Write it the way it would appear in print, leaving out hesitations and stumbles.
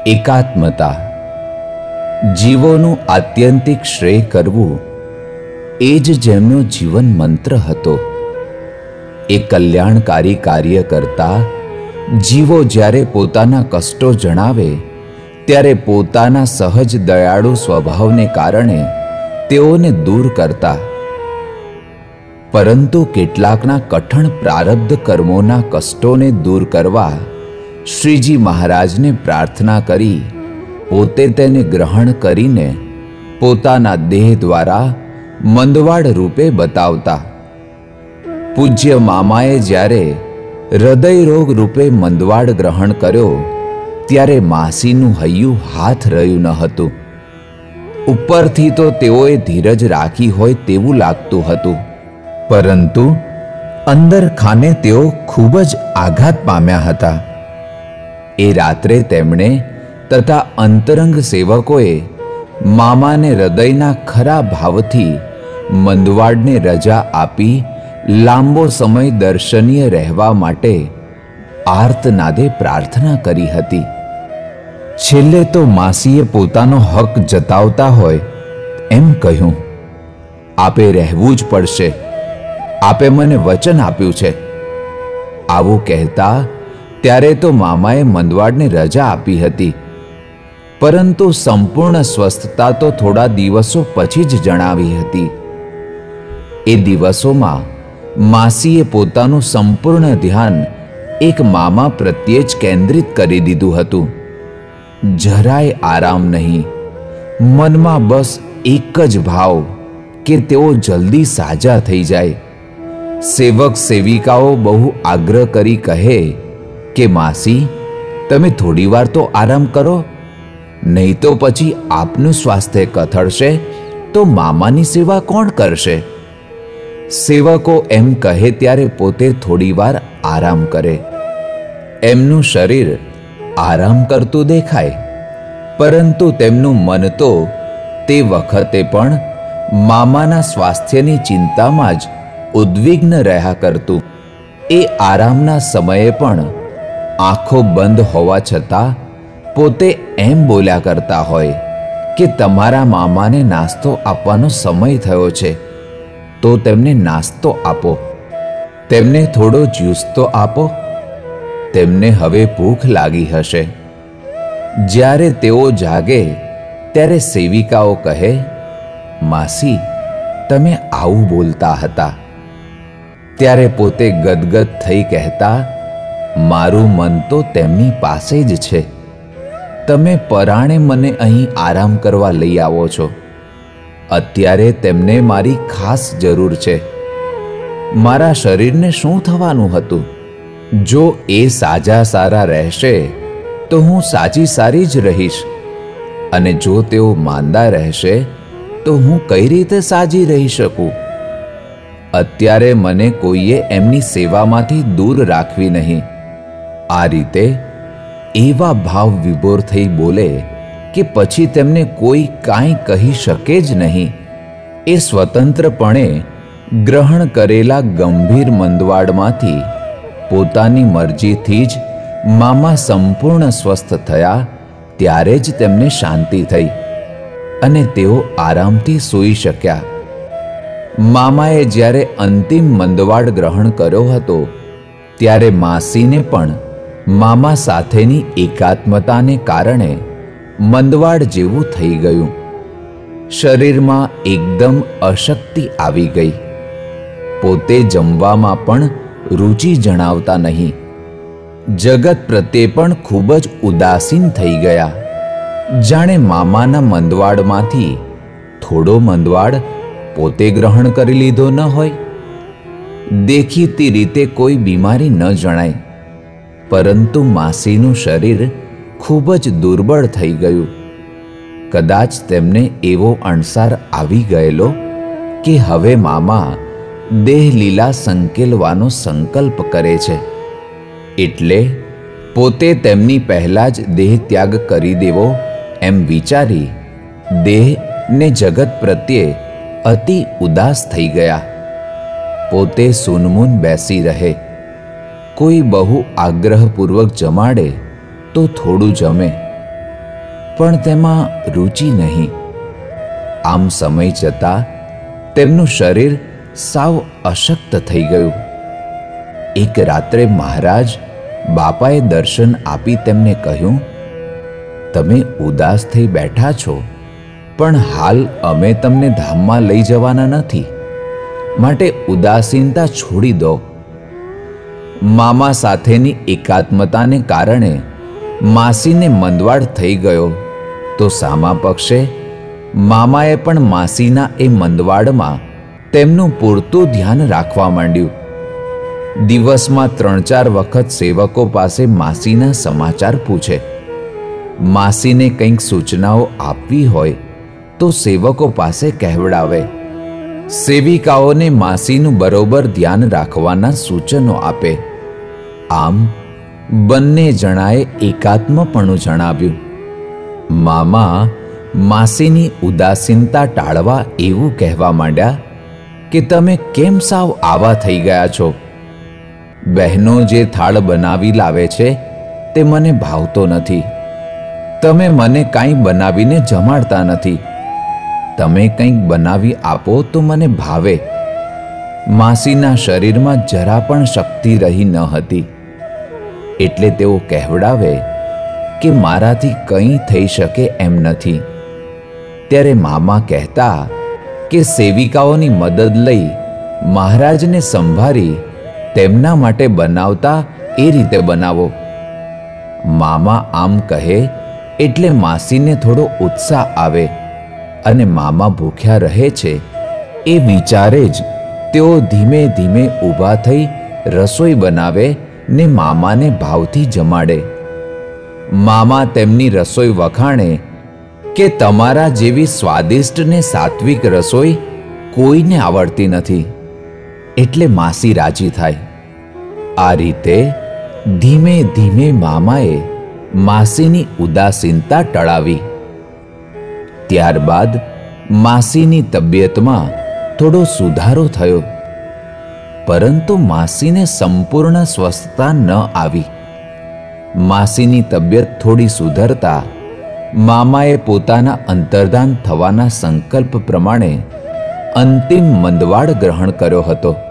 એકાત્મતા, જીવોનું આત્યંતિક શ્રેય કરવું એ જ જેમનો જીવન મંત્ર હતો. એ કલ્યાણકારી કાર્ય કરતા જીવો જ્યારે પોતાના કષ્ટો જણાવે ત્યારે પોતાના સહજ દયાળુ સ્વભાવને કારણે તેઓને દૂર કરતા. પરંતુ કેટલાકના કઠણ પ્રારબ્ધ કર્મોના કષ્ટોને દૂર કરવા શ્રીજી મહારાજને પ્રાર્થના કરી પોતે તેને ગ્રહણ કરીને પોતાના દેહ દ્વારા મંદવાડ રૂપે બતાવતા. પૂજ્ય મામાએ જ્યારે હૃદય રોગ રૂપે મંદવાડ ગ્રહણ કર્યો ત્યારે માસીનું હૈયું હાથ રહ્યું ન હતું. ઉપરથી તો તેઓએ ધીરજ રાખી હોય તેવું લાગતું હતું, પરંતુ અંદર ખાને તેઓ ખૂબ જ આઘાત પામ્યા હતા. એ રાત્રે તેમણે તથા અંતરંગ સેવકોએ મામાને હૃદયના ખરા ભાવથી મંદવાડને રજા આપી લાંબો સમય દર્શનીય રહેવા માટે આર્તનાદે પ્રાર્થના કરી હતી. છેલ્લે તો માસીએ પોતાનો હક જતાવતા હોય એમ કહ્યું, આપે રહેવું જ પડશે, આપે મને વચન આપ્યું છે. આવું કહેતા ત્યારે તો મામાએ મંદવાડને રજા આપી હતી, પરંતુ સંપૂર્ણ સ્વસ્થતા તો થોડા દિવસો પછી જ જણાવી હતી. એ દિવસોમાં માસીએ પોતાનું સંપૂર્ણ ધ્યાન એક મામા પ્રત્યે જ કેન્દ્રિત કરી દીધું હતું. જરાય આરામ નહીં, મનમાં બસ એક જ ભાવ કે તેઓ જલ્દી સાજા થઈ જાય. સેવક સેવિકાઓ બહુ આગ્રહ કરી કહે કે માસી, તમે થોડી વાર તો આરામ કરો, નહીં તો પછી આપનું સ્વાસ્થ્ય કથળશે તો મામાની સેવા કોણ કરશે? સેવકો એમ કહે ત્યારે પોતે થોડીવાર આરામ કરે. એમનું શરીર આરામ કરતું દેખાય, પરંતુ તેમનું મન તો તે વખતે પણ મામાના સ્વાસ્થ્યની ચિંતામાં જ ઉદ્વિગ્ન રહ્યા કરતું. એ આરામના સમયે પણ આંખો બંધ હોવા છતાં પોતે એમ બોલ્યા કરતા હોય કે તમારા મામાને નાસ્તો આપવાનો સમય થયો છે, તો તેમને નાસ્તો આપો, તેમને થોડો જ્યુસ તો આપો, તેમને હવે ભૂખ લાગી હશે. જ્યારે તેઓ જાગે ત્યારે સેવિકાઓ કહે, માસી, તમે આવું બોલતા હતા. ત્યારે પોતે ગદગદ થઈ કહેતા, મારું મન તો તેમની પાસે જ છે, તમે પરાણે મને અહીં આરામ કરવા લઈ આવો છો. અત્યારે તેમને મારી ખાસ જરૂર છે. મારા શરીરને શું થવાનું હતું? જો એ સાજા સારા રહેશે તો હું સાજી સારી જ રહીશ, અને જો તેઓ માંદા રહેશે તો હું કઈ રીતે સાજી રહી શકું? અત્યારે મને કોઈએ એમની સેવામાંથી દૂર રાખવી નહીં. આ રીતે એવા ભાવ વિભોર થઈ બોલે કે પછી તેમને કોઈ કાંઈ કહી શકે જ નહીં. એ સ્વતંત્રપણે ગ્રહણ કરેલા ગંભીર મંદવાડમાંથી પોતાની મરજીથી જ મામા સંપૂર્ણ સ્વસ્થ થયા ત્યારે જ તેમને શાંતિ થઈ અને તેઓ આરામથી સૂઈ શક્યા. મામાએ જ્યારે અંતિમ મંદવાડ ગ્રહણ કર્યો હતો ત્યારે માસીને પણ મામા સાથેની એકાત્મતાને કારણે મંદવાડ જેવું થઈ ગયું. શરીરમાં એકદમ અશક્તિ આવી ગઈ. પોતે જમવામાં પણ રુચિ જણાવતા નહીં. જગત પ્રત્યે પણ ખૂબ જ ઉદાસીન થઈ ગયા. જાણે મામાના મંદવાડમાંથી થોડો મંદવાડ પોતે ગ્રહણ કરી લીધો ન હોય. દેખીતી રીતે કોઈ બીમારી ન જણાય, પરંતુ માસીનું શરીર ખૂબ જ દુર્બળ થઈ ગયું. કદાચ તેમને એવો અણસાર આવી ગયેલો કે હવે મામા દેહ લીલા સંકેલવાનો સંકલ્પ કરે છે, એટલે પોતે તેમની પહેલા જ દેહ ત્યાગ કરી દેવો એમ વિચારી દેહ ને જગત પ્રત્યે અતિ ઉદાસ થઈ ગયા. પોતે સૂનમૂન બેસી રહે. કોઈ બહુ આગ્રહપૂર્વક જમાડે તો થોડું જમે, પણ તેમાં રુચિ નહીં. આમ સમય જતાં તેમનું શરીર સાવ અશક્ત થઈ ગયું. એક રાત્રે મહારાજ બાપાએ દર્શન આપી તેમને કહ્યું, તમે ઉદાસ થઈ બેઠા છો, પણ હાલ અમે તમને ધામમાં લઈ જવાના નથી, માટે ઉદાસીનતા છોડી દો. મામા સાથેની એકાત્મતાને કારણે માસીને મંદવાડ થઈ ગયો, તો સામા પક્ષે મામાએ પણ માસીના એ મંદવાડમાં તેમનું પૂરતું ધ્યાન રાખવા માંડ્યું. દિવસમાં 3-4 વખત સેવકો પાસે માસીના સમાચાર પૂછે. માસીને કંઈક સૂચનાઓ આપવી હોય તો સેવકો પાસે કહેવડાવે. સેવિકાઓને માસીનું બરોબર ધ્યાન રાખવાના સૂચનો આપે. આમ બંને જણાએ એકાત્મપણું જણાવ્યું. મામા માસીની ઉદાસીનતા ટાળવા એવું કહેવા માંડ્યા કે તમે કેમ સાવ આવા થઈ ગયા છો? બહેનો જે થાળ બનાવી લાવે છે તે મને ભાવતો નથી. તમે મને કાંઈ બનાવીને જમાડતા નથી. તમે કંઈક બનાવી આપો તો મને ભાવે. માસીના શરીરમાં જરા પણ શક્તિ રહી ન હતી, એટલે તેઓ કહેવડાવે કે મારાથી કંઈ થઈ શકે એમ નથી. ત્યારે મામા કહેતા કે સેવિકાઓની મદદ લઈ મહારાજને સંભાળી તેમના માટે બનાવતા એ રીતે બનાવો. મામા આમ કહે એટલે માસીને થોડો ઉત્સાહ આવે અને મામા ભૂખ્યા રહે છે એ વિચારે જ તેઓ ધીમે ધીમે ઊભા થઈ રસોઈ બનાવે ને મામાને ભાવથી જમાડે. મામા તેમની રસોઈ વખાણે કે તમારા જેવી સ્વાદિષ્ટ ને સાત્વિક રસોઈ કોઈને આવડતી નથી, એટલે માસી રાજી થાય. આ રીતે ધીમે ધીમે મામાએ માસીની ઉદાસીનતા ટળાવી. ત્યારબાદ માસીની તબિયતમાં થોડો સુધારો થયો, પરંતુ માસીને સંપૂર્ણ સ્વસ્થતા ન આવી. માસીની તબિયત થોડી સુધરતા મામાએ પોતાના અંતર્ધાન થવાના સંકલ્પ પ્રમાણે અંતિમ મંદવાડ ગ્રહણ કર્યો હતો.